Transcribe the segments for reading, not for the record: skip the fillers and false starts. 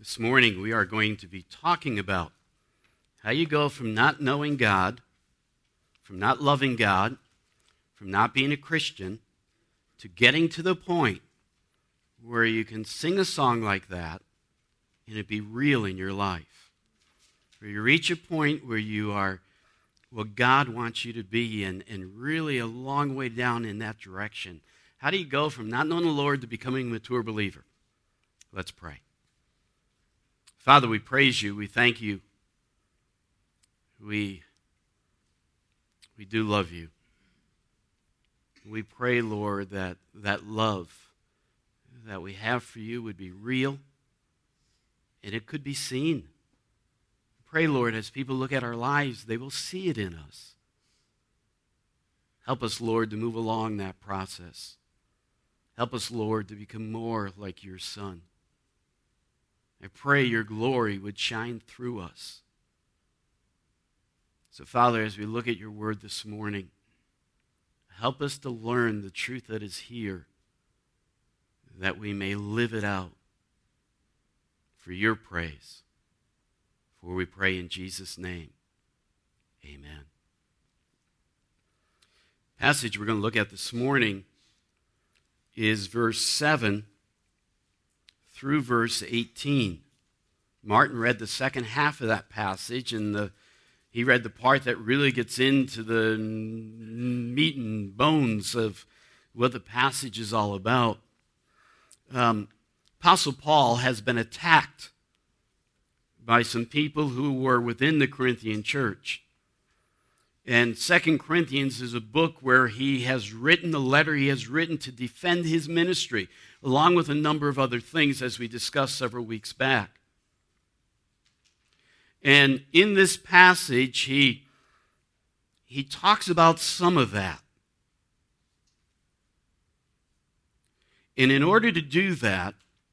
This morning we are going to be talking about how you go from not knowing God, from not loving God, from not being a Christian, to getting to the point where you can sing a song like that and it be real in your life. Where you reach a point where you are what God wants you to be and really a long way down in that direction. How do you go from not knowing the Lord to becoming a mature believer? Let's pray. Father, we praise you. We thank you. We do love you. We pray, Lord, that love that we have for you would be real and it could be seen. Pray, Lord, as people look at our lives, they will see it in us. Help us, Lord, to move along that process. Help us, Lord, to become more like your Son. I pray your glory would shine through us. So, Father, as we look at your word this morning, help us to learn the truth that is here, that we may live it out for your praise. For we pray in Jesus' name, amen. The passage we're going to look at this morning is verse 7 through verse 18. Martin read the second half of that passage, and he read the part that really gets into the meat and bones of what the passage is all about. Apostle Paul has been attacked by some people who were within the Corinthian church. And 2 Corinthians is a book where he has written the letter he has written to defend his ministry, along with a number of other things, as we discussed several weeks back. And in this passage, he talks about some of that. And in order to do that,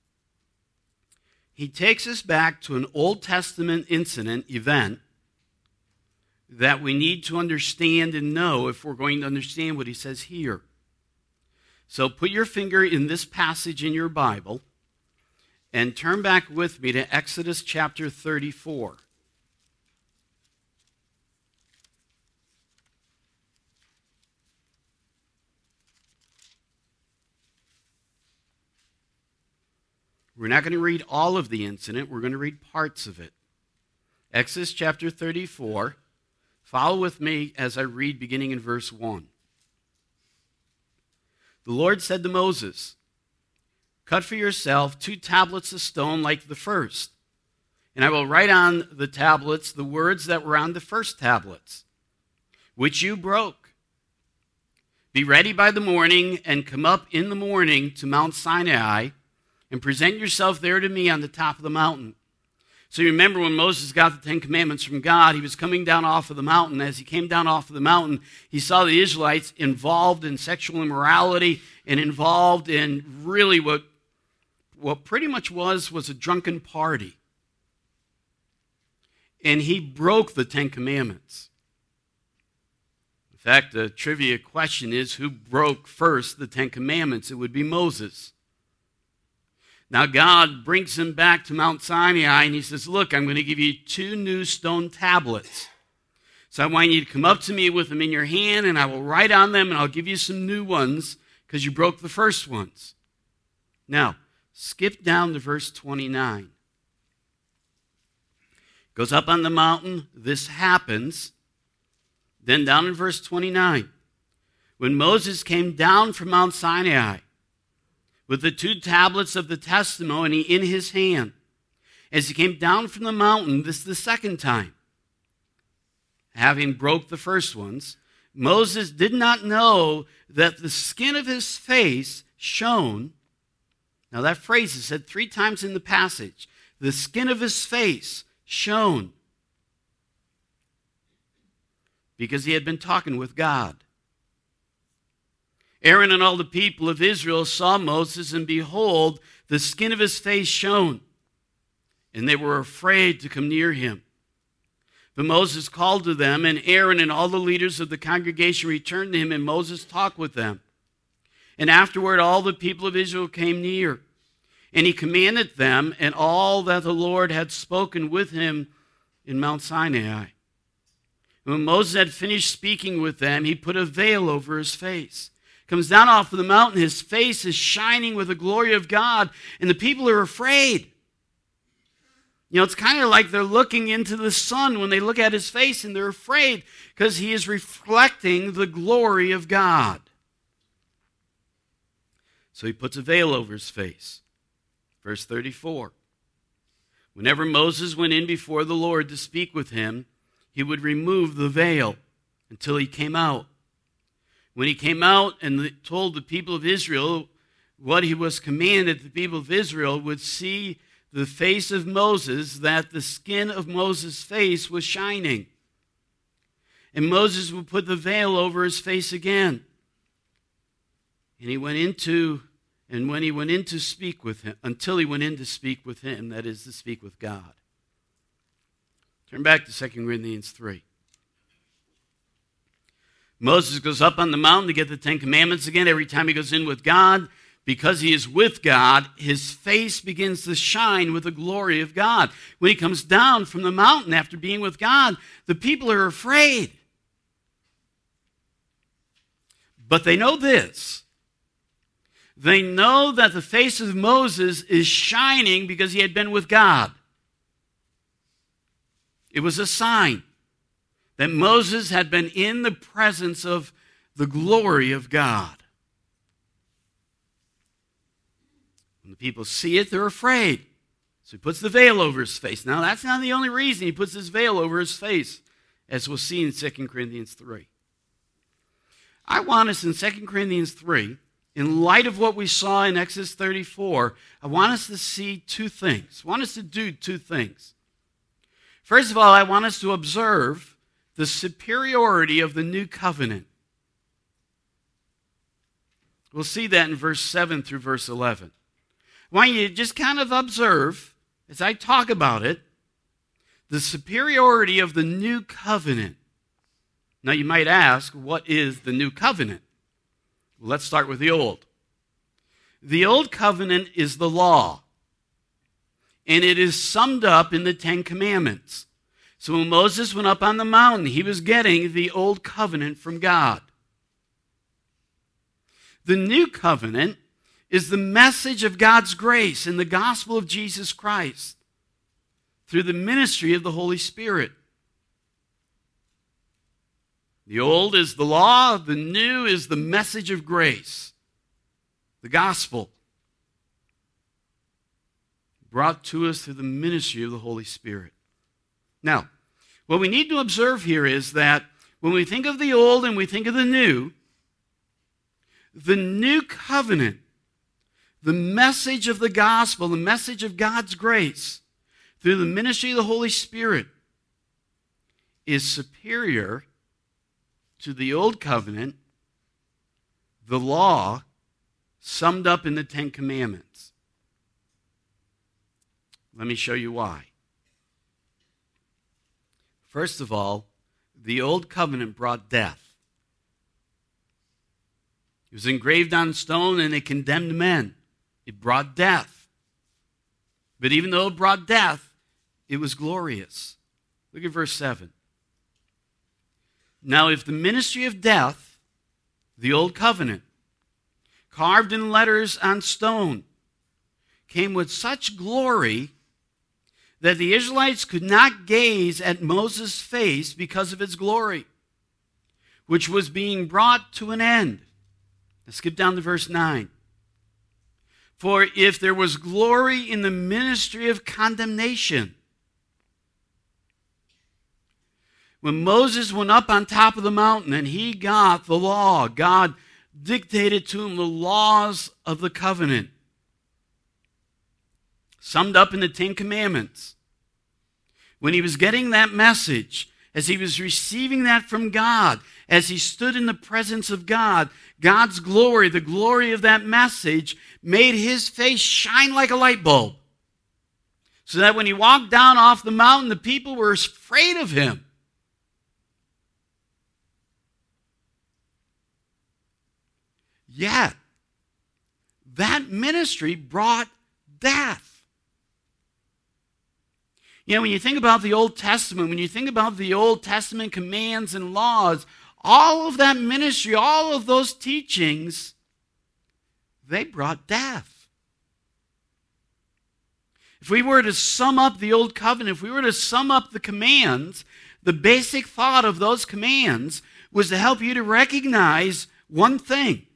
he takes us back to an Old Testament event that we need to understand and know if we're going to understand what he says here. So put your finger in this passage in your Bible and turn back with me to Exodus chapter 34. We're not going to read all of the incident. We're going to read parts of it. Exodus chapter 34. Follow with me as I read beginning in verse 1. The Lord said to Moses, "Cut for yourself 2 tablets of stone like the first, and I will write on the tablets the words that were on the first tablets, which you broke. Be ready by the morning and come up in the morning to Mount Sinai and present yourself there to me on the top of the mountain." So you remember when Moses got the 10 Commandments from God, he was coming down off of the mountain. As he came down off of the mountain, he saw the Israelites involved in sexual immorality and involved in really what pretty much was a drunken party. And he broke the 10 Commandments. In fact, the trivia question is, who broke first the 10 Commandments? It would be Moses. Now God brings him back to Mount Sinai and he says, "Look, I'm going to give you 2 new stone tablets. So I want you to come up to me with them in your hand and I will write on them and I'll give you some new ones because you broke the first ones." Now, skip down to verse 29. Goes up on the mountain. This happens. Then down in verse 29. When Moses came down from Mount Sinai, with the 2 tablets of the testimony in his hand, as he came down from the mountain, this is the second time, having broke the first ones, Moses did not know that the skin of his face shone. Now that phrase is said 3 times in the passage. The skin of his face shone. Because he had been talking with God. Aaron and all the people of Israel saw Moses, and behold, the skin of his face shone, and they were afraid to come near him. But Moses called to them, and Aaron and all the leaders of the congregation returned to him, and Moses talked with them. And afterward all the people of Israel came near. And he commanded them and all that the Lord had spoken with him in Mount Sinai. When Moses had finished speaking with them, he put a veil over his face. Comes down off of the mountain, his face is shining with the glory of God, and the people are afraid. You know, it's kind of like they're looking into the sun when they look at his face, and they're afraid because he is reflecting the glory of God. So he puts a veil over his face. Verse 34. Whenever Moses went in before the Lord to speak with him, he would remove the veil until he came out. When he came out and told the people of Israel what he was commanded, the people of Israel would see the face of Moses, that the skin of Moses' face was shining. And Moses would put the veil over his face again. And when he went in to speak with him, until he went in to speak with him, that is, to speak with God. Turn back to 2 Corinthians 3. Moses goes up on the mountain to get the Ten Commandments again. Every time he goes in with God, because he is with God, his face begins to shine with the glory of God. When he comes down from the mountain after being with God, the people are afraid. But they know this. They know that the face of Moses is shining because he had been with God. It was a sign that Moses had been in the presence of the glory of God. When the people see it, they're afraid. So he puts the veil over his face. Now, that's not the only reason he puts this veil over his face, as we'll see in 2 Corinthians 3. I want us in 2 Corinthians 3, in light of what we saw in Exodus 34, I want us to see two things. I want us to do two things. First of all, I want us to observe the superiority of the new covenant. We'll see that in verse 7 through verse 11. I want you to just kind of observe, as I talk about it, the superiority of the new covenant. Now you might ask, what is the new covenant? Well, let's start with the old. The old covenant is the law, and it is summed up in the Ten Commandments. So when Moses went up on the mountain, he was getting the old covenant from God. The new covenant is the message of God's grace in the gospel of Jesus Christ through the ministry of the Holy Spirit. The old is the law, the new is the message of grace, the gospel, brought to us through the ministry of the Holy Spirit. Now, what we need to observe here is that when we think of the old and we think of the new covenant, the message of the gospel, the message of God's grace through the ministry of the Holy Spirit is superior to the old covenant, the law summed up in the Ten Commandments. Let me show you why. First of all, the old covenant brought death. It was engraved on stone and it condemned men. It brought death. But even though it brought death, it was glorious. Look at verse 7. Now, if the ministry of death, the old covenant, carved in letters on stone, came with such glory that the Israelites could not gaze at Moses' face because of its glory, which was being brought to an end. Let's skip down to verse 9. For if there was glory in the ministry of condemnation, when Moses went up on top of the mountain and he got the law, God dictated to him the laws of the covenant, summed up in the Ten Commandments. When he was getting that message, as he was receiving that from God, as he stood in the presence of God, God's glory, the glory of that message, made his face shine like a light bulb. So that when he walked down off the mountain, the people were afraid of him. Yet, that ministry brought death. You know, when you think about the Old Testament, when you think about the Old Testament commands and laws, all of that ministry, all of those teachings, they brought death. If we were to sum up the Old Covenant, if we were to sum up the commands, the basic thought of those commands was to help you to recognize one thing.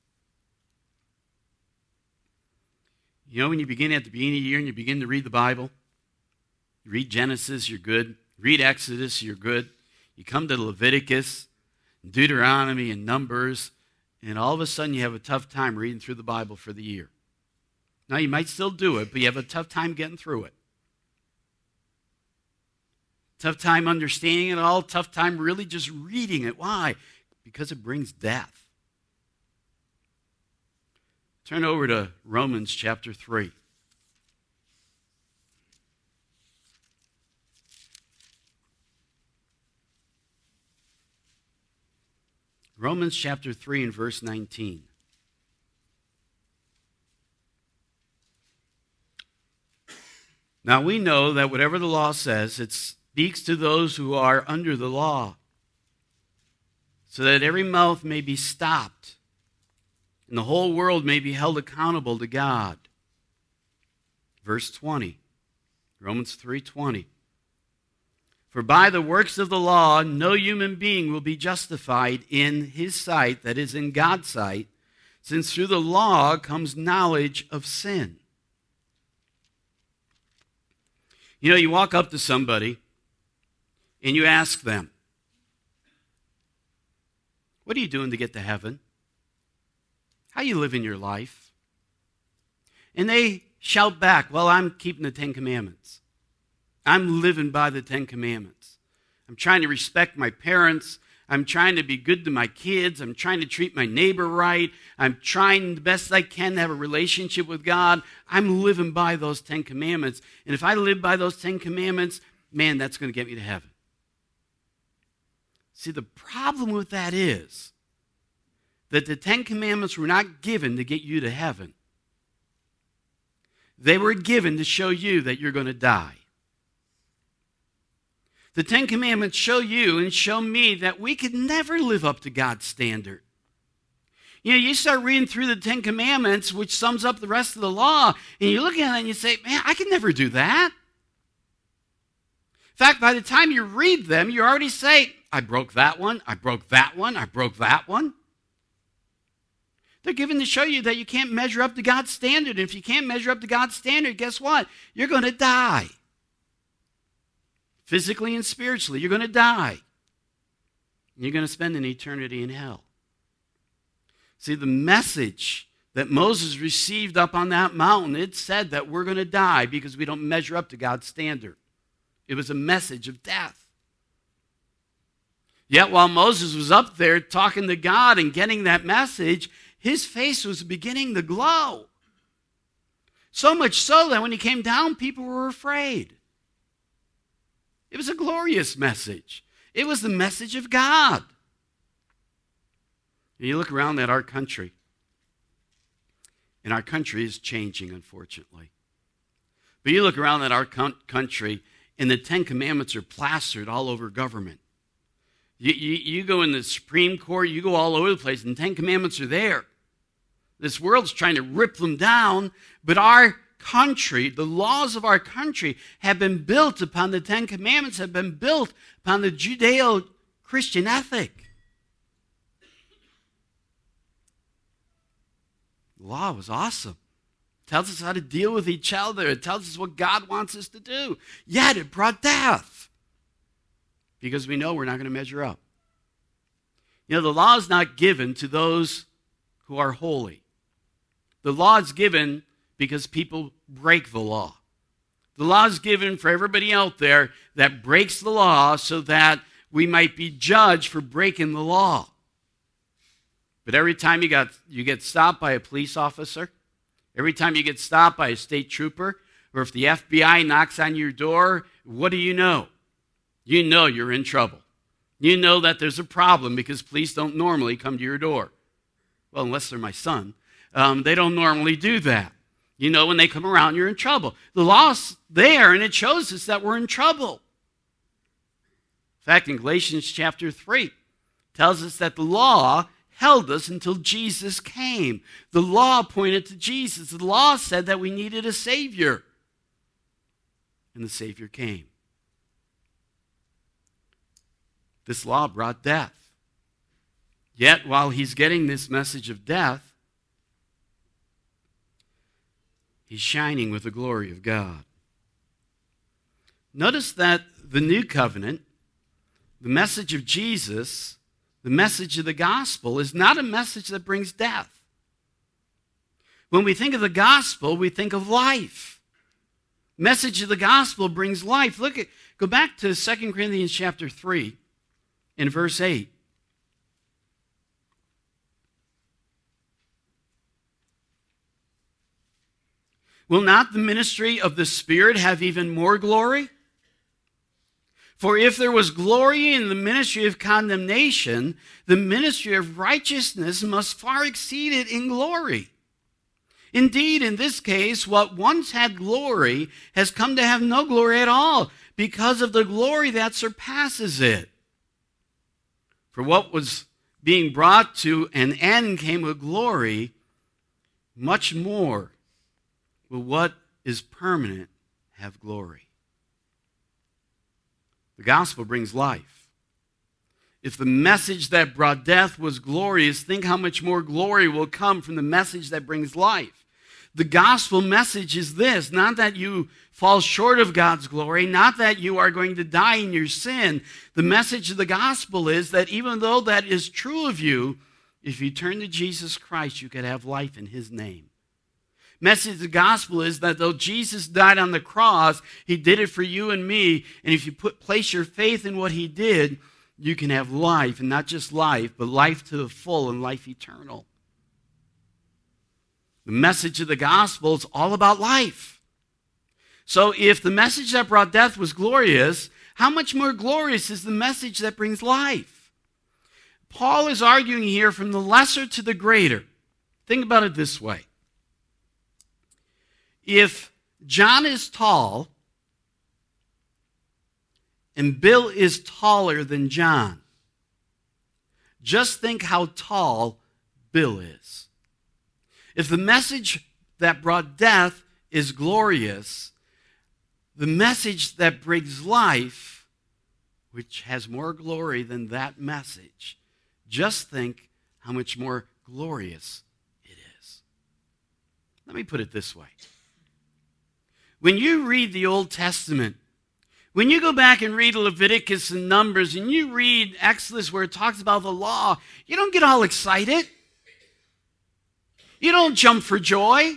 You know, when you begin at the beginning of the year and you begin to read the Bible, you read Genesis, you're good. Read Exodus, you're good. You come to Leviticus, Deuteronomy, and Numbers, and all of a sudden you have a tough time reading through the Bible for the year. Now, you might still do it, but you have a tough time getting through it. Tough time understanding it all, tough time really just reading it. Why? Because it brings death. Turn over to Romans chapter 3. Romans chapter 3 and verse 19. Now we know that whatever the law says, it speaks to those who are under the law, so that every mouth may be stopped, and the whole world may be held accountable to God. Verse 20, Romans 3:20. For by the works of the law, no human being will be justified in his sight, that is, in God's sight, since through the law comes knowledge of sin. You know, you walk up to somebody and you ask them, what are you doing to get to heaven? How are you living your life? And they shout back, well, I'm keeping the 10 Commandments. I'm living by the 10 Commandments. I'm trying to respect my parents. I'm trying to be good to my kids. I'm trying to treat my neighbor right. I'm trying the best I can to have a relationship with God. I'm living by those 10 Commandments. And if I live by those 10 Commandments, man, that's going to get me to heaven. See, the problem with that is that the 10 Commandments were not given to get you to heaven. They were given to show you that you're going to die. The 10 Commandments show you and show me that we could never live up to God's standard. You know, you start reading through the 10 Commandments, which sums up the rest of the law, and you look at it and you say, man, I can never do that. In fact, by the time you read them, you already say, I broke that one, I broke that one, I broke that one. They're given to show you that you can't measure up to God's standard. And if you can't measure up to God's standard, guess what? You're going to die. Physically and spiritually, you're going to die. You're going to spend an eternity in hell. See, the message that Moses received up on that mountain, it said that we're going to die because we don't measure up to God's standard. It was a message of death. Yet while Moses was up there talking to God and getting that message, his face was beginning to glow. So much so that when he came down, people were afraid. It was a glorious message. It was the message of God. And you look around at our country, and our country is changing, unfortunately. But you look around at our country, and the 10 Commandments are plastered all over government. You go in the Supreme Court, you go all over the place, and 10 Commandments are there. This world's trying to rip them down, but our country, the laws of our country have been built upon the 10 Commandments, have been built upon the Judeo-Christian ethic. The law was awesome. It tells us how to deal with each other. It tells us what God wants us to do. Yet it brought death because we know we're not going to measure up. You know, the law is not given to those who are holy. The law is given because people break the law. The law is given for everybody out there that breaks the law so that we might be judged for breaking the law. But every time you get stopped by a police officer, every time you get stopped by a state trooper, or if the FBI knocks on your door, what do you know? You know you're in trouble. You know that there's a problem because police don't normally come to your door. Well, unless they're my son. They don't normally do that. You know when they come around, you're in trouble. The law's there, and it shows us that we're in trouble. In fact, in Galatians chapter 3, tells us that the law held us until Jesus came. The law pointed to Jesus. The law said that we needed a Savior. And the Savior came. This law brought death. Yet, while he's getting this message of death, he's shining with the glory of God. Notice that the new covenant, the message of Jesus, the message of the gospel, is not a message that brings death. When we think of the gospel, we think of life. Message of the gospel brings life. Go back to 2 Corinthians chapter 3 in verse 8. Will not the ministry of the Spirit have even more glory? For if there was glory in the ministry of condemnation, the ministry of righteousness must far exceed it in glory. Indeed, in this case, what once had glory has come to have no glory at all, because of the glory that surpasses it. For what was being brought to an end came with glory, much more will what is permanent have glory. The gospel brings life. If the message that brought death was glorious, think how much more glory will come from the message that brings life. The gospel message is this, not that you fall short of God's glory, not that you are going to die in your sin. The message of the gospel is that even though that is true of you, if you turn to Jesus Christ, you could have life in his name. Message of the gospel is that though Jesus died on the cross, he did it for you and me, and if you place your faith in what he did, you can have life, and not just life, but life to the full and life eternal. The message of the gospel is all about life. So if the message that brought death was glorious, how much more glorious is the message that brings life? Paul is arguing here from the lesser to the greater. Think about it this way. If John is tall and Bill is taller than John, just think how tall Bill is. If the message that brought death is glorious, the message that brings life, which has more glory than that message, just think how much more glorious it is. Let me put it this way. When you read the Old Testament, when you go back and read Leviticus and Numbers, and you read Exodus where it talks about the law, you don't get all excited. You don't jump for joy.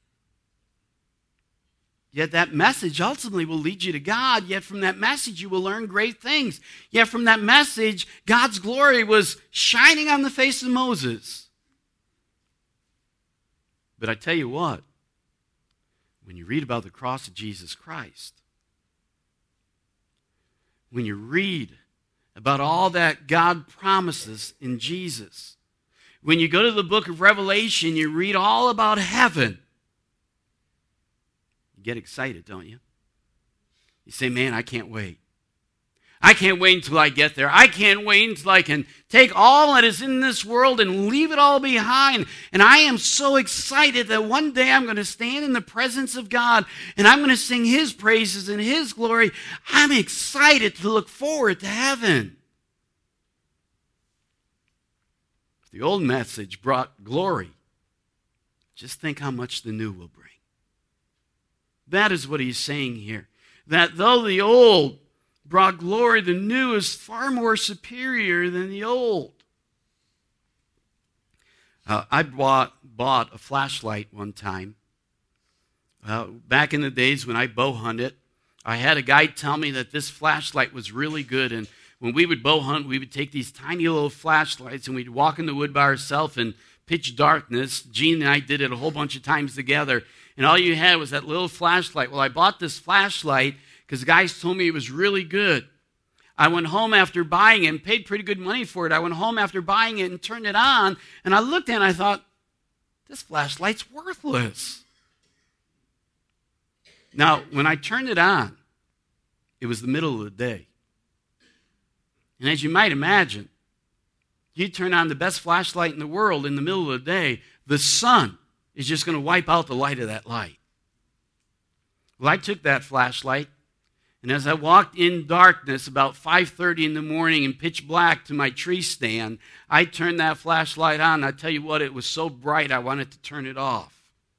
Yet that message ultimately will lead you to God. Yet from that message you will learn great things. Yet from that message, God's glory was shining on the face of Moses. But I tell you what, when you read about the cross of Jesus Christ, when you read about all that God promises in Jesus, when you go to the book of Revelation, you read all about heaven, you get excited, don't you? You say, man, I can't wait. I can't wait until I get there. I can't wait until I can take all that is in this world and leave it all behind. And I am so excited that one day I'm going to stand in the presence of God and I'm going to sing his praises and his glory. I'm excited to look forward to heaven. If the old message brought glory, just think how much the new will bring. That is what he's saying here. That though the old brought glory, the new is far more superior than the old. I bought a flashlight one time. Back in the days when I bow hunted, I had a guy tell me that this flashlight was really good, and when we would bow hunt, we would take these tiny little flashlights and we'd walk in the wood by ourselves in pitch darkness. Gene and I did it a whole bunch of times together, and all you had was that little flashlight. Well, I bought this flashlight because the guys told me it was really good. I went home after buying it and paid pretty good money for it. I went home after buying it and turned it on, and I looked at it and I thought, this flashlight's worthless. Now, when I turned it on, it was the middle of the day. And as you might imagine, you turn on the best flashlight in the world in the middle of the day, the sun is just going to wipe out the light of that light. Well, I took that flashlight, and as I walked in darkness about 5:30 in the morning in pitch black to my tree stand, I turned that flashlight on. I tell you what, it was so bright I wanted to turn it off.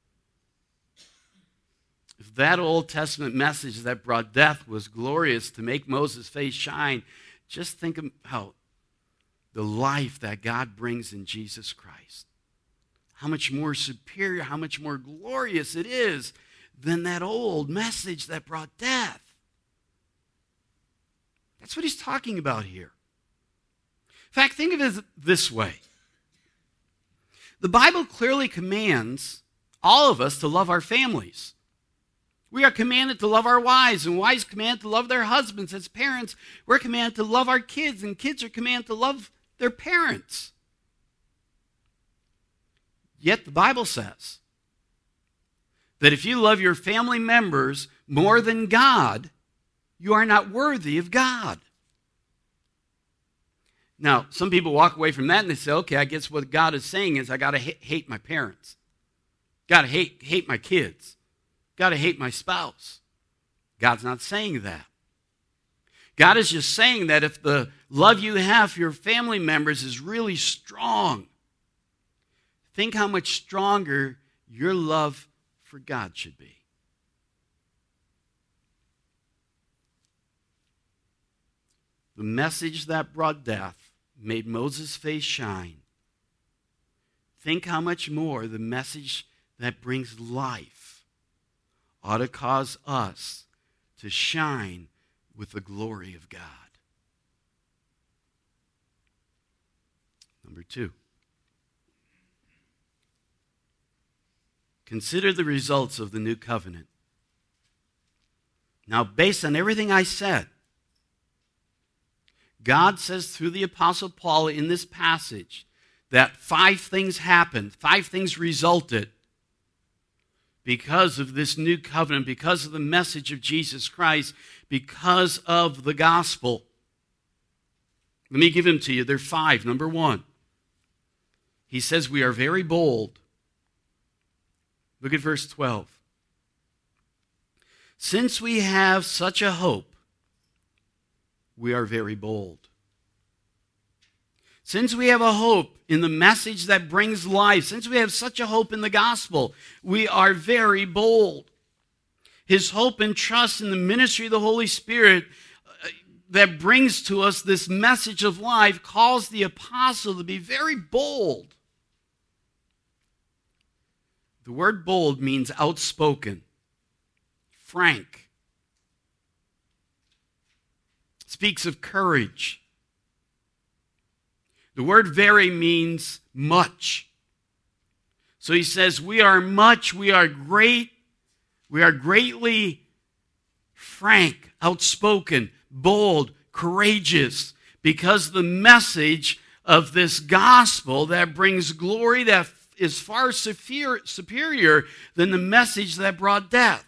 If that Old Testament message that brought death was glorious to make Moses' face shine, just think about the life that God brings in Jesus Christ. How much more superior, how much more glorious it is than that old message that brought death. That's what he's talking about here. In fact, think of it this way. The Bible clearly commands all of us to love our families. We are commanded to love our wives, and wives commanded to love their husbands. As parents, we're commanded to love our kids, and kids are commanded to love their parents. Yet the Bible says that if you love your family members more than God, you are not worthy of God. Now, some people walk away from that and they say, okay, I guess what God is saying is I got to hate my parents. Got to hate my kids. Got to hate my spouse. God's not saying that. God is just saying that if the love you have for your family members is really strong, think how much stronger your love for God should be. The message that brought death made Moses' face shine. Think how much more the message that brings life ought to cause us to shine with the glory of God. Number 2. Consider the results of the new covenant. Now, based on everything I said, God says through the Apostle Paul in this passage that 5 things happened, 5 things resulted because of this new covenant, because of the message of Jesus Christ, because of the gospel. Let me give them to you. They're 5. Number 1, he says we are very bold. Look at verse 12. Since we have such a hope, we are very bold. Since we have a hope in the message that brings life, since we have such a hope in the gospel, we are very bold. His hope and trust in the ministry of the Holy Spirit that brings to us this message of life calls the apostle to be very bold. The word bold means outspoken, frank. Speaks of courage. The word very means much. So he says, we are much, we are great, we are greatly frank, outspoken, bold, courageous, because the message of this gospel that brings glory that is far superior than the message that brought death.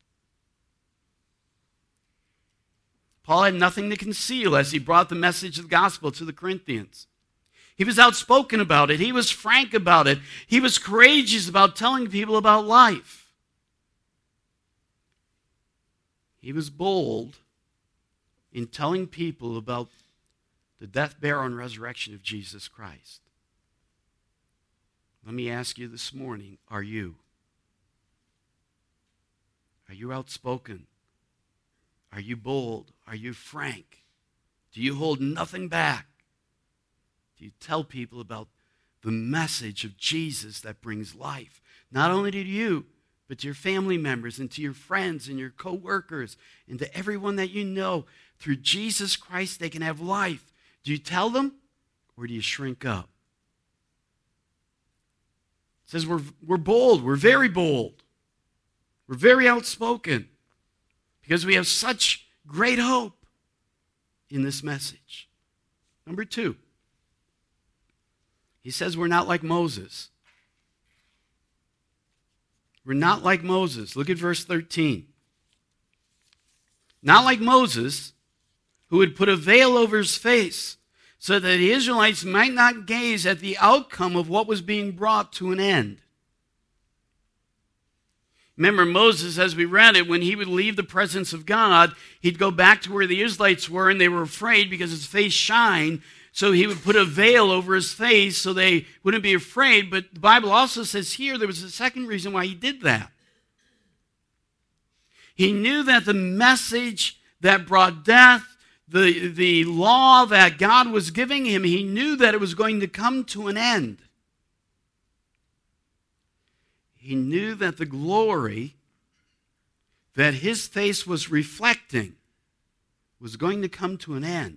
Paul had nothing to conceal as he brought the message of the gospel to the Corinthians. He was outspoken about it. He was frank about it. He was courageous about telling people about life. He was bold in telling people about the death, burial, and resurrection of Jesus Christ. Let me ask you this morning, are you? Are you outspoken? Are you bold? Are you frank? Do you hold nothing back? Do you tell people about the message of Jesus that brings life? Not only to you, but to your family members and to your friends and your co-workers and to everyone that you know. Through Jesus Christ, they can have life. Do you tell them or do you shrink up? It says we're bold. We're very bold. We're very outspoken. Because we have such great hope in this message. Number 2, he says we're not like Moses. We're not like Moses. Look at verse 13. Not like Moses, who would put a veil over his face so that the Israelites might not gaze at the outcome of what was being brought to an end. Remember Moses, as we read it, when he would leave the presence of God, he'd go back to where the Israelites were, and they were afraid because his face shined. So he would put a veil over his face so they wouldn't be afraid. But the Bible also says here there was a second reason why he did that. He knew that the message that brought death, the law that God was giving him, he knew that it was going to come to an end. He knew that the glory that his face was reflecting was going to come to an end.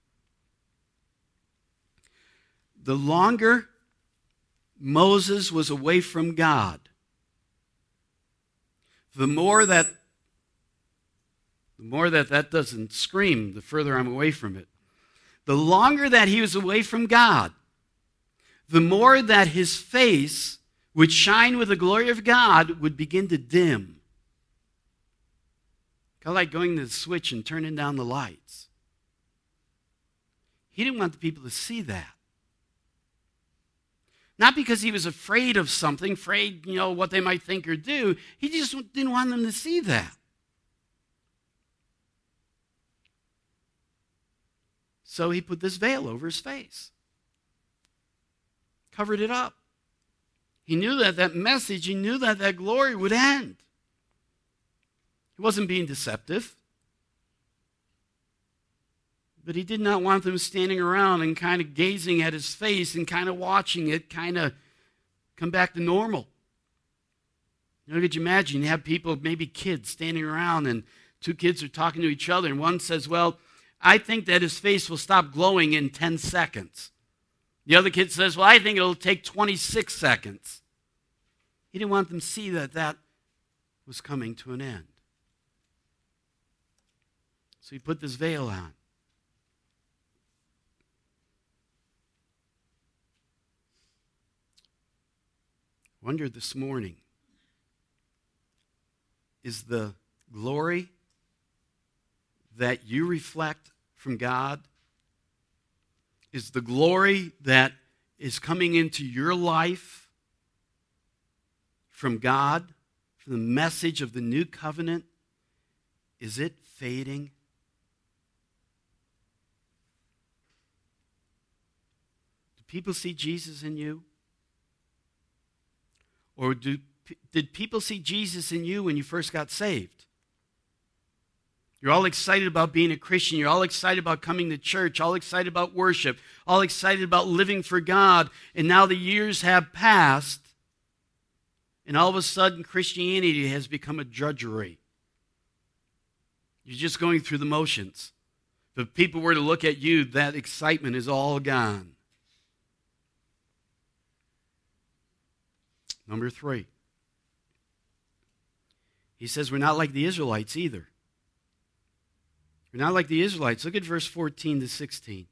The longer Moses was away from God, the more that doesn't scream, the further I'm away from it. The longer that he was away from God, the more that his face would shine with the glory of God would begin to dim. Kind of like going to the switch and turning down the lights. He didn't want the people to see that. Not because he was afraid of something, afraid, what they might think or do. He just didn't want them to see that. So he put this veil over his face. Covered it up. He knew that message, he knew that glory would end. He wasn't being deceptive. But he did not want them standing around and kind of gazing at his face and kind of watching it kind of come back to normal. Could you imagine? You have people, maybe kids, standing around and two kids are talking to each other and one says, well, I think that his face will stop glowing in 10 seconds. The other kid says, well, I think it'll take 26 seconds. He didn't want them to see that was coming to an end. So he put this veil on. I wonder this morning, is the glory that you reflect from God, is the glory that is coming into your life from God, from the message of the new covenant, is it fading? Do people see Jesus in you? Or did people see Jesus in you when you first got saved? You're all excited about being a Christian. You're all excited about coming to church, all excited about worship, all excited about living for God. And now the years have passed, and all of a sudden Christianity has become a drudgery. You're just going through the motions. If people were to look at you, that excitement is all gone. Number 3. He says we're not like the Israelites either. We're not like the Israelites. Look at verse 14 to 16.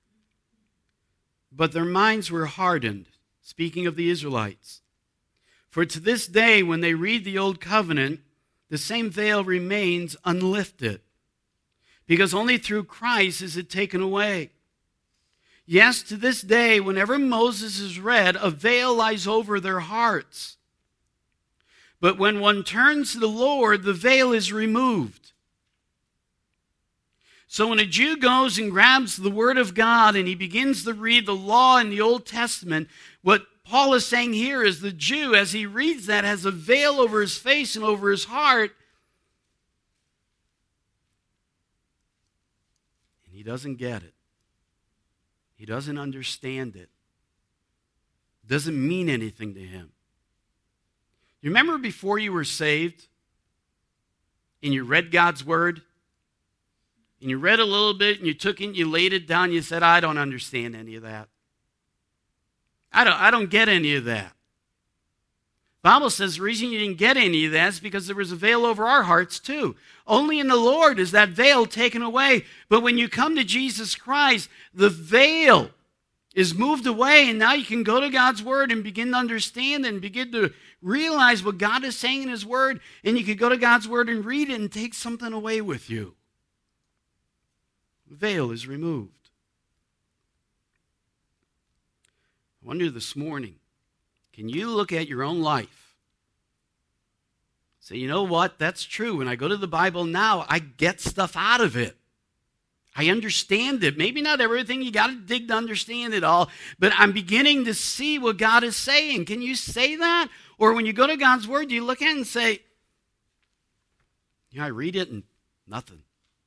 But their minds were hardened, speaking of the Israelites. For to this day, when they read the Old Covenant, the same veil remains unlifted, because only through Christ is it taken away. Yes, to this day, whenever Moses is read, a veil lies over their hearts. But when one turns to the Lord, the veil is removed. So when a Jew goes and grabs the Word of God and he begins to read the law in the Old Testament, what Paul is saying here is the Jew, as he reads that, has a veil over his face and over his heart. And he doesn't get it. He doesn't understand it. It doesn't mean anything to him. You remember before you were saved and you read God's Word? And you read a little bit and you took it and you laid it down and you said, I don't understand any of that. I don't get any of that. The Bible says the reason you didn't get any of that is because there was a veil over our hearts too. Only in the Lord is that veil taken away. But when you come to Jesus Christ, the veil is moved away, and now you can go to God's Word and begin to understand and begin to realize what God is saying in His Word, and you can go to God's Word and read it and take something away with you. The veil is removed. I wonder this morning, can you look at your own life? Say, you know what? That's true. When I go to the Bible now, I get stuff out of it. I understand it. Maybe not everything. You got to dig to understand it all. But I'm beginning to see what God is saying. Can you say that? Or when you go to God's Word, do you look at it and say, I read it and nothing.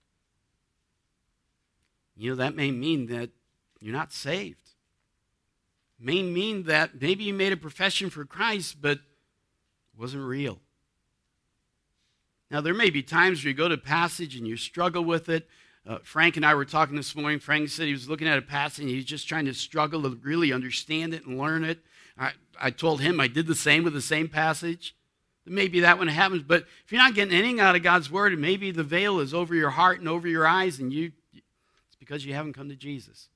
That may mean that you're not saved. It may mean that maybe you made a profession for Christ, but it wasn't real. Now, there may be times where you go to a passage and you struggle with it. Frank and I were talking this morning. Frank said he was looking at a passage and he's just trying to struggle to really understand it and learn it. I told him I did the same with the same passage. Maybe that when it happens, but if you're not getting anything out of God's Word, and maybe the veil is over your heart and over your eyes, and it's because you haven't come to Jesus.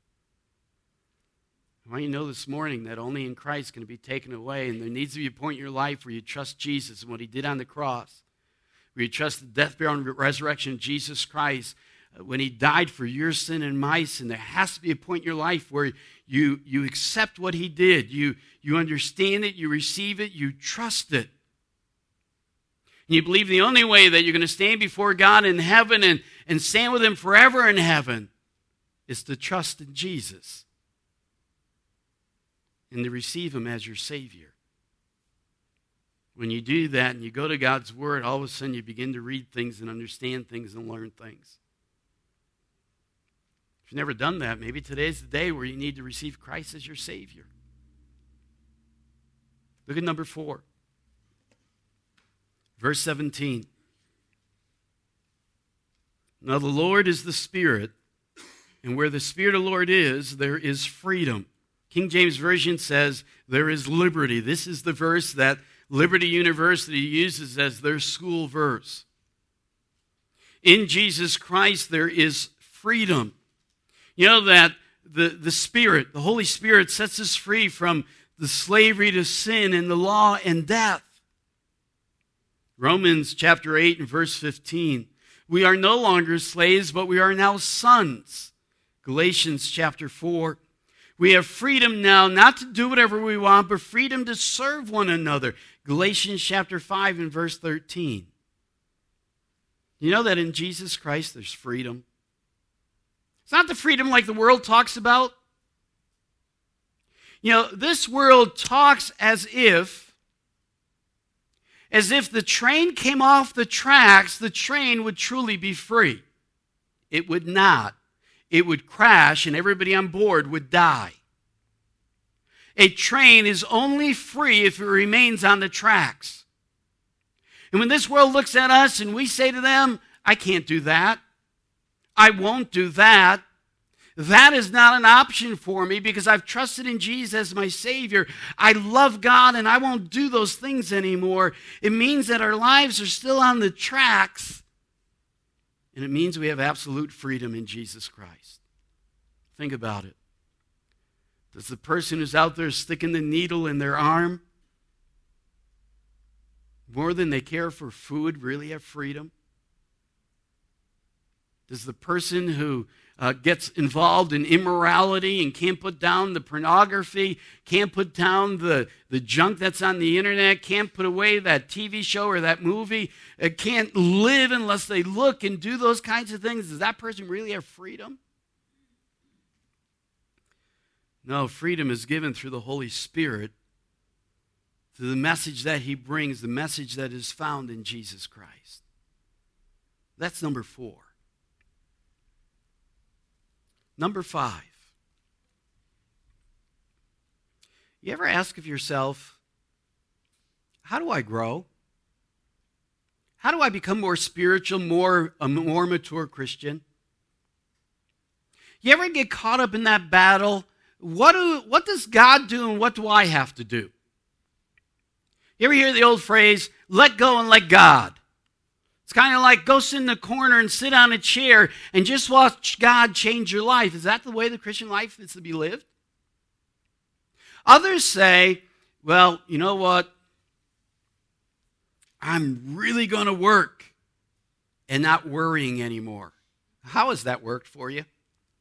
I want you to know this morning that only in Christ can it be taken away, and there needs to be a point in your life where you trust Jesus and what He did on the cross, where you trust the death, burial, and resurrection of Jesus Christ, when He died for your sin and my sin. There has to be a point in your life where you accept what He did. You understand it, you receive it, you trust it. And you believe the only way that you're going to stand before God in heaven and stand with Him forever in heaven is to trust in Jesus and to receive Him as your Savior. When you do that and you go to God's Word, all of a sudden you begin to read things and understand things and learn things. If you've never done that, maybe today's the day where you need to receive Christ as your Savior. Look at number 4. Verse 17. Now the Lord is the Spirit, and where the Spirit of the Lord is, there is freedom. King James Version says there is liberty. This is the verse that Liberty University uses as their school verse. In Jesus Christ, there is freedom. You know that the Spirit, the Holy Spirit, sets us free from the slavery to sin and the law and death. Romans chapter 8 and verse 15. We are no longer slaves, but we are now sons. Galatians chapter 4. We have freedom now, not to do whatever we want, but freedom to serve one another. Galatians chapter 5 and verse 13. You know that in Jesus Christ there's freedom. It's not the freedom like the world talks about. This world talks as if the train came off the tracks, the train would truly be free. It would not. It would crash and everybody on board would die. A train is only free if it remains on the tracks. And when this world looks at us and we say to them, I can't do that. I won't do that. That is not an option for me because I've trusted in Jesus as my Savior. I love God and I won't do those things anymore. It means that our lives are still on the tracks. And it means we have absolute freedom in Jesus Christ. Think about it. Does the person who's out there sticking the needle in their arm more than they care for food really have freedom? Does the person who gets involved in immorality and can't put down the pornography, can't put down the junk that's on the internet, can't put away that TV show or that movie, can't live unless they look and do those kinds of things, does that person really have freedom? No, freedom is given through the Holy Spirit, through the message that He brings, the message that is found in Jesus Christ. That's number 4. Number 5. You ever ask of yourself, how do I grow? How do I become more spiritual, a more mature Christian? You ever get caught up in that battle? What does God do and what do I have to do? You ever hear the old phrase, let go and let God? It's kind of like go sit in the corner and sit on a chair and just watch God change your life. Is that the way the Christian life is to be lived? Others say, well, you know what? I'm really going to work and not worrying anymore. How has that worked for you?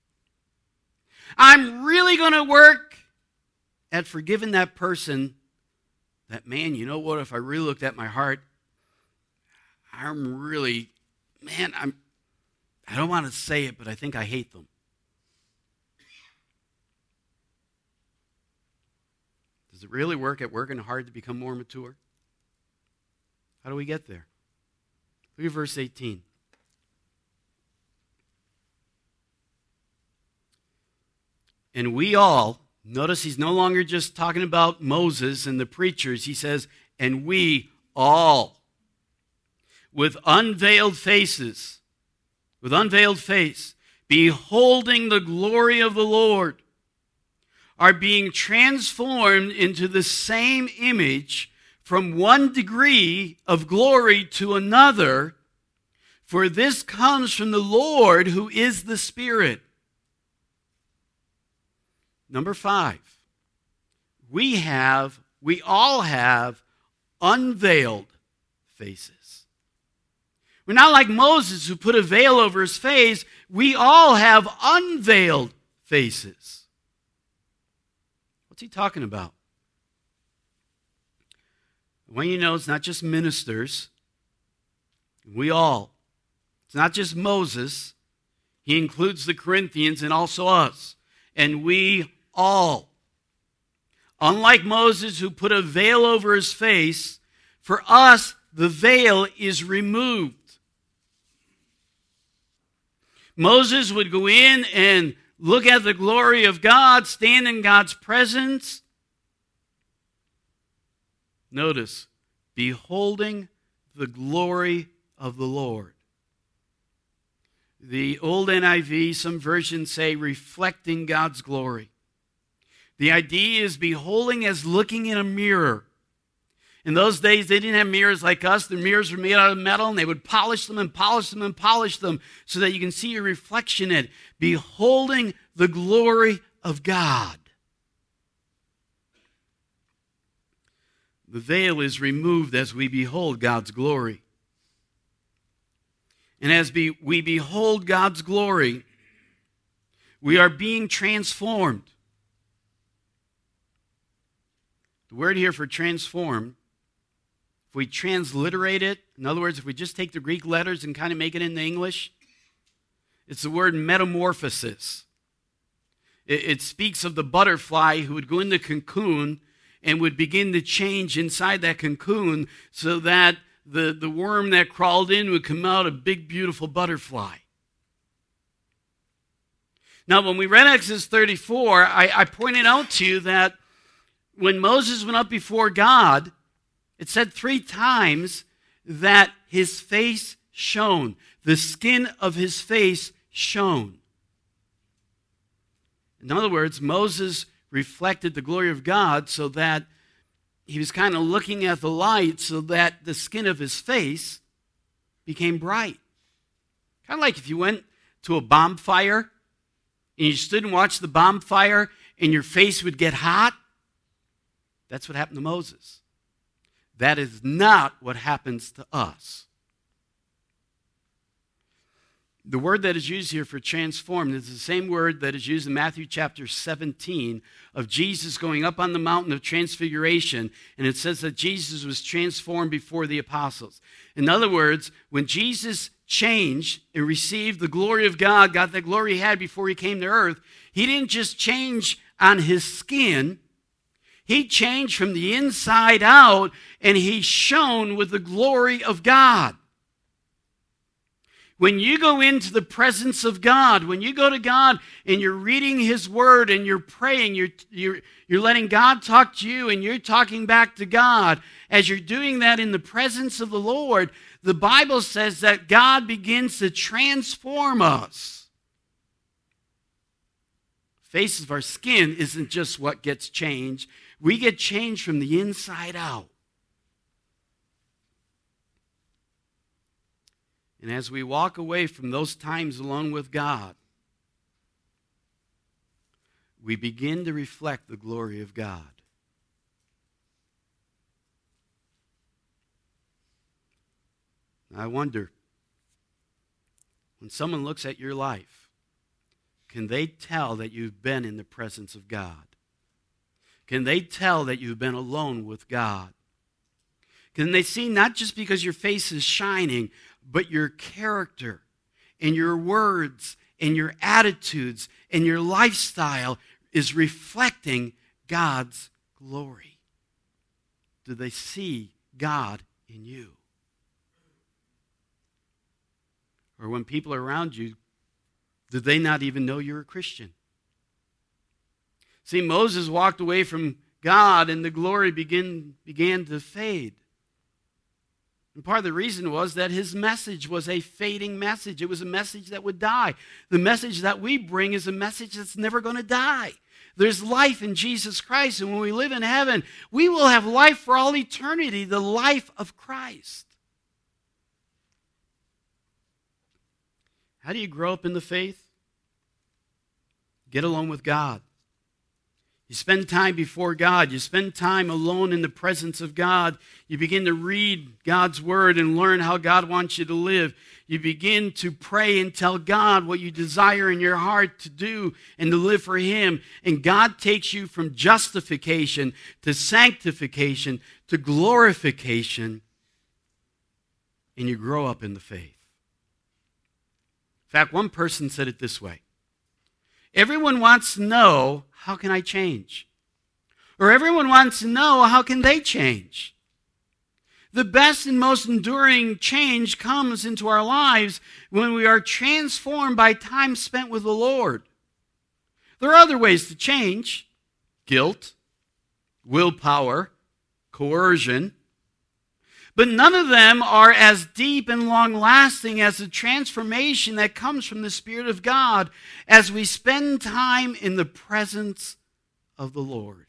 I'm really going to work at forgiving that person. That man, you know what? If I really looked at my heart, I don't want to say it, but I think I hate them. Does it really work at working hard to become more mature? How do we get there? Look at verse 18. And we all, notice he's no longer just talking about Moses and the preachers. He says, and we all, with unveiled face, beholding the glory of the Lord, are being transformed into the same image from one degree of glory to another, for this comes from the Lord who is the Spirit. Number 5, we all have unveiled faces. We're not like Moses who put a veil over his face. We all have unveiled faces. What's he talking about? Well, you know, it's not just ministers. We all. It's not just Moses. He includes the Corinthians and also us. And we all. Unlike Moses who put a veil over his face, for us the veil is removed. Moses would go in and look at the glory of God, stand in God's presence. Notice, beholding the glory of the Lord. The old NIV, some versions say reflecting God's glory. The idea is beholding as looking in a mirror. In those days, they didn't have mirrors like us. The mirrors were made out of metal, and they would polish them and polish them and polish them so that you can see your reflection in it. Beholding the glory of God. The veil is removed as we behold God's glory. And as we behold God's glory, we are being transformed. The word here for transform, if we transliterate it, in other words, if we just take the Greek letters and kind of make it into English, it's the word metamorphosis. It speaks of the butterfly who would go in the cocoon and would begin to change inside that cocoon so that the worm that crawled in would come out a big, beautiful butterfly. Now, when we read Exodus 34, I pointed out to you that when Moses went up before God, it said 3 times that his face shone. The skin of his face shone. In other words, Moses reflected the glory of God so that he was kind of looking at the light so that the skin of his face became bright. Kind of like if you went to a bonfire and you stood and watched the bonfire and your face would get hot. That's what happened to Moses. That is not what happens to us. The word that is used here for transformed is the same word that is used in Matthew chapter 17 of Jesus going up on the mountain of transfiguration. And it says that Jesus was transformed before the apostles. In other words, when Jesus changed and received the glory of God, got the glory he had before he came to earth, he didn't just change on his skin. He changed from the inside out, and he shone with the glory of God. When you go into the presence of God, when you go to God and you're reading his word and you're praying, you're letting God talk to you and you're talking back to God, as you're doing that in the presence of the Lord, the Bible says that God begins to transform us. Face of our skin isn't just what gets changed. We get changed from the inside out. And as we walk away from those times alone with God, we begin to reflect the glory of God. I wonder, When someone looks at your life, can they tell that you've been in the presence of God? Can they tell that you've been alone with God? Can they see not just because your face is shining, but your character and your words and your attitudes and your lifestyle is reflecting God's glory? Do they see God in you? Or when people are around you, do they not even know you're a Christian? See, Moses walked away from God and the glory began to fade. And part of the reason was that his message was a fading message. It was a message that would die. The message that we bring is a message that's never going to die. There's life in Jesus Christ, and when we live in heaven, we will have life for all eternity, the life of Christ. How do you grow up in the faith? Get alone with God. You spend time before God. You spend time alone in the presence of God. You begin to read God's word and learn how God wants you to live. You begin to pray and tell God what you desire in your heart to do and to live for Him. And God takes you from justification to sanctification to glorification. And you grow up in the faith. In fact, one person said it this way. Everyone wants to know, how can I change? Or everyone wants to know, how can they change? The best and most enduring change comes into our lives when we are transformed by time spent with the Lord. There are other ways to change: guilt, willpower, coercion. But none of them are as deep and long-lasting as the transformation that comes from the Spirit of God as we spend time in the presence of the Lord.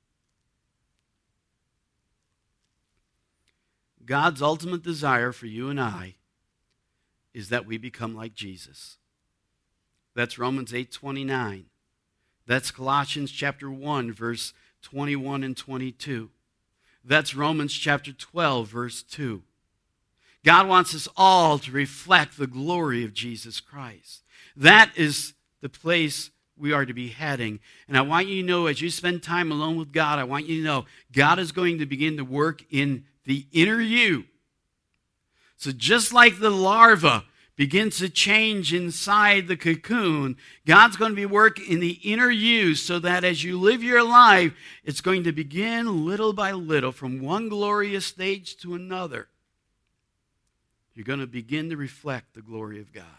God's ultimate desire for you and I is that we become like Jesus. That's Romans 8:29. That's Colossians chapter 1, verse 21 and 22. That's Romans chapter 12, verse 2. God wants us all to reflect the glory of Jesus Christ. That is the place we are to be heading. And I want you to know, as you spend time alone with God, I want you to know God is going to begin to work in the inner you. So just like the larva begins to change inside the cocoon, God's going to be working in the inner you so that as you live your life, it's going to begin little by little from one glorious stage to another. You're going to begin to reflect the glory of God.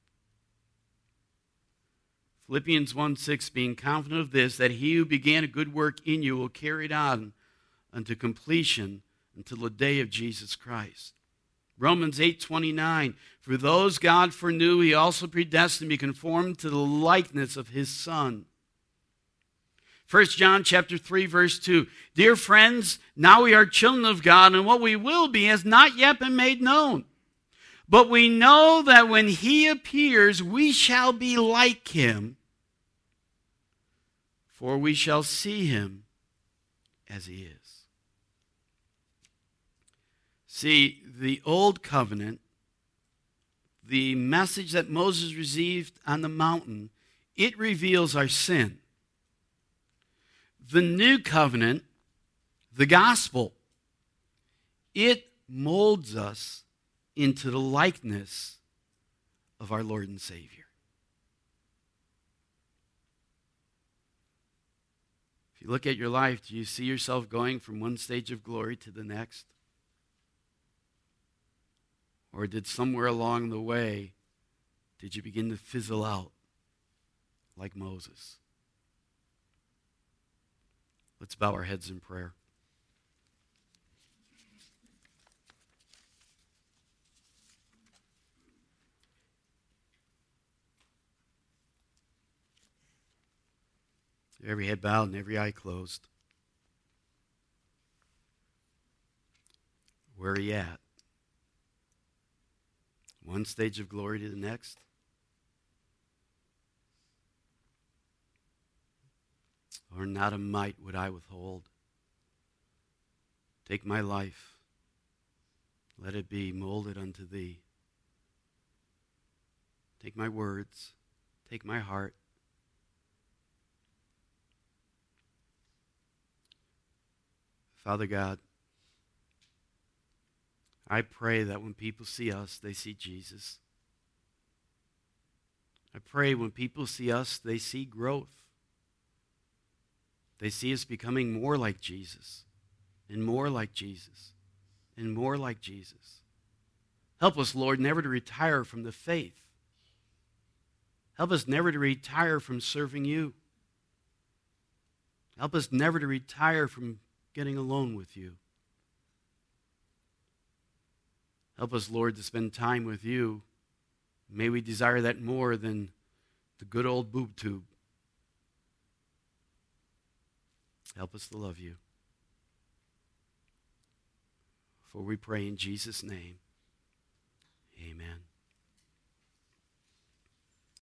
Philippians 1:6, being confident of this, that he who began a good work in you will carry it on unto completion until the day of Jesus Christ. Romans 8:29, for those God foreknew, he also predestined to be conformed to the likeness of his Son. 1 John chapter 3, verse 2, dear friends, now we are children of God, and what we will be has not yet been made known. But we know that when he appears, we shall be like him, for we shall see him as he is. See, the old covenant, the message that Moses received on the mountain, it reveals our sin. The new covenant, the gospel, it molds us into the likeness of our Lord and Savior. If you look at your life, do you see yourself going from one stage of glory to the next? Or did somewhere along the way, did you begin to fizzle out like Moses? Let's bow our heads in prayer. Every head bowed and every eye closed. Where are you at? One stage of glory to the next? Or not a mite would I withhold. Take my life. Let it be molded unto thee. Take my words. Take my heart. Father God, I pray that when people see us, they see Jesus. I pray when people see us, they see growth. They see us becoming more like Jesus, and more like Jesus, and more like Jesus. Help us, Lord, never to retire from the faith. Help us never to retire from serving you. Help us never to retire from getting alone with you. Help us, Lord, to spend time with you. May we desire that more than the good old boob tube. Help us to love you. For we pray in Jesus' name.